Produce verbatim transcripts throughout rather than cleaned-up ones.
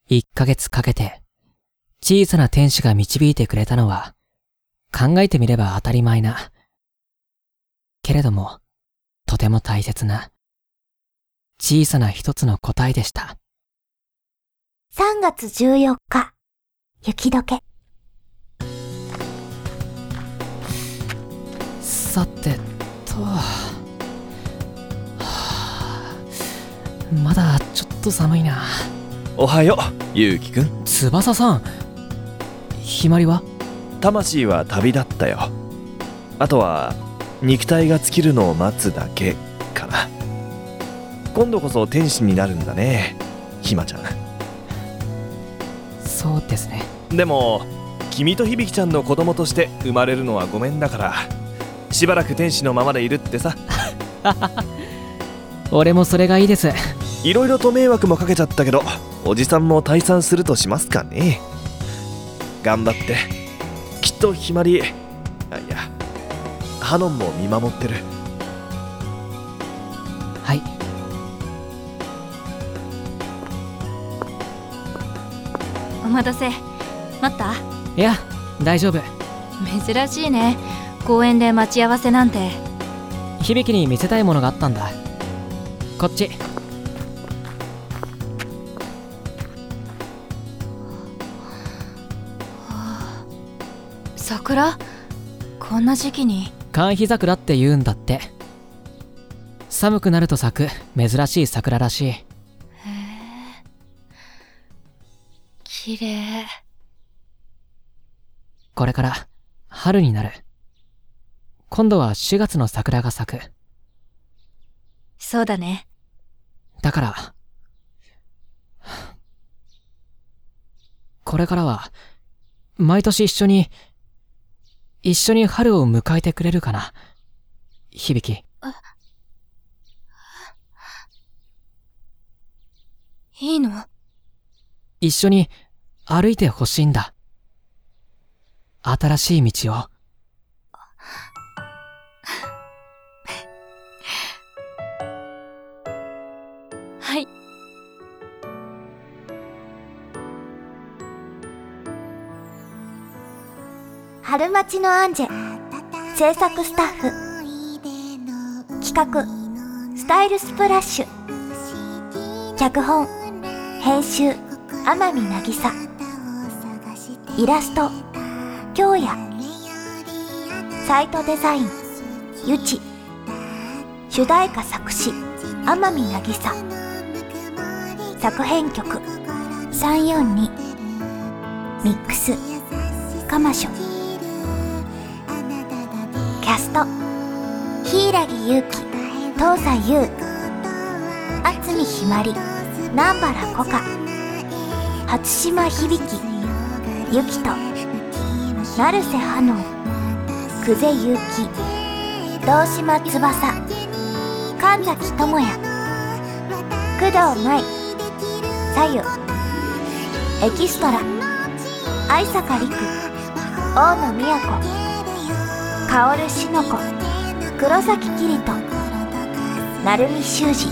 いっかげつかけて小さな天使が導いてくれたのは考えてみれば当たり前な、けれどもとても大切な小さな一つの答えでした。 さんがつじゅうよっか、雪解け。 さてと、はあ、まだちょっと寒いな。 おはよう、ゆうきくん。 翼さん、ひまりは？ 魂は旅立ったよ。あとは肉体が尽きるのを待つだけかな。今度こそ天使になるんだね、ひまちゃん。 そうですね。 でも君と響ちゃんの子供として生まれるのはごめんだから、しばらく天使のままでいるってさ。 俺もそれがいいです。 いろいろと迷惑もかけちゃったけど、おじさんも退散するとしますかね。頑張って。きっとひまり、あ、いやハノンも見守ってる。 はい。 お待たせ。待った？ いや、大丈夫。 珍しいね、公園で待ち合わせなんて。 響に見せたいものがあったんだ。こっち。 桜？こんな時期に？ 寒緋桜って言うんだって。寒くなると咲く珍しい桜らしい。 へえ、綺麗。 これから春になる。今度はしがつの桜が咲く。 そうだね。 だからこれからは毎年一緒に一緒に春を迎えてくれるかな、響。 いいの？ 一緒に歩いてほしいんだ。新しい道を。 はい。 春待ちのアンジェ。制作スタッフ。企画スタイルスプラッシュ。脚本編集天海渚。イラスト京也。サイトデザインゆち。主題歌作詞天海渚。作編曲さんよんに。ミックスかましょ。キャスト柊優希、東西優、渥美ひまり、南原こか、初島響、ゆきと成瀬葉音、久世結城、堂島翼、神崎智也、工藤舞、さゆ。エキストラ相坂陸、大野都、薫しの子、黒崎桐人、成海修二。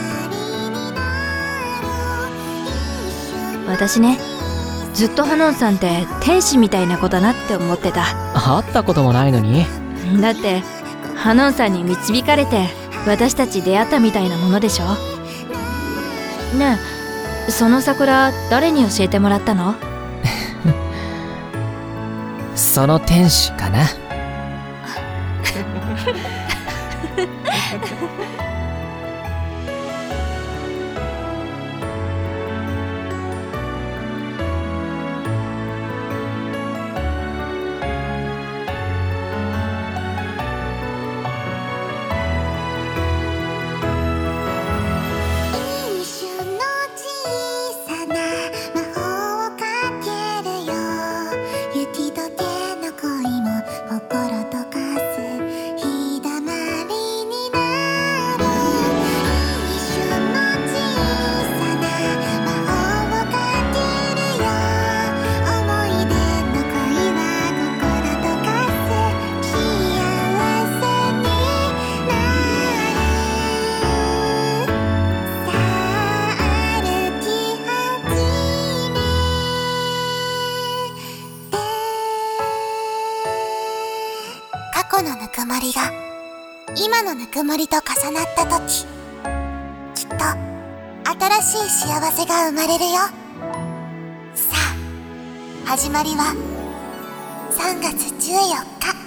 私ね、ずっとハノンさんって天使みたいな子だなって思ってた。 会ったこともないのに。 だってハノンさんに導かれて私たち出会ったみたいなものでしょ。ねえ、その桜誰に教えてもらったの？ その天使かな。 雪解けの恋も過去のぬくもりが今のぬくもりと重なったとき、きっと新しい幸せが生まれるよ。さあ、始まりはさんがつじゅうよっか。